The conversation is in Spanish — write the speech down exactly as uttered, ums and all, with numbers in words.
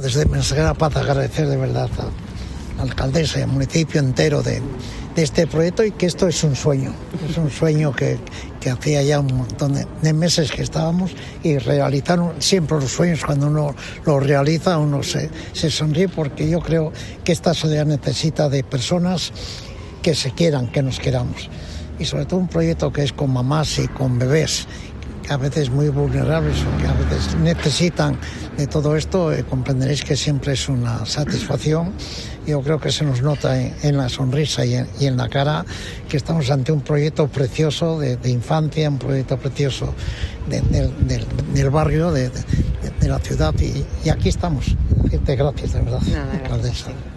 Desde Mensajera Paz agradecer de verdad a la alcaldesa y al municipio entero de, de este proyecto, y que esto es un sueño, es un sueño que, que hacía ya un montón de, de meses que estábamos, y realizaron siempre los sueños. Cuando uno los realiza, uno se, se sonríe, porque yo creo que esta sociedad necesita de personas que se quieran, que nos queramos, y sobre todo un proyecto que es con mamás y con bebés, que a veces muy vulnerables o que a veces necesitan de todo esto. Eh, comprenderéis que siempre es una satisfacción. Yo creo que se nos nota en, en la sonrisa y en, y en la cara que estamos ante un proyecto precioso de, de infancia, un proyecto precioso de, de, de, del barrio, de, de, de la ciudad, y, y aquí estamos. Decirte gracias, de verdad, Nada, alcaldesa. gracias.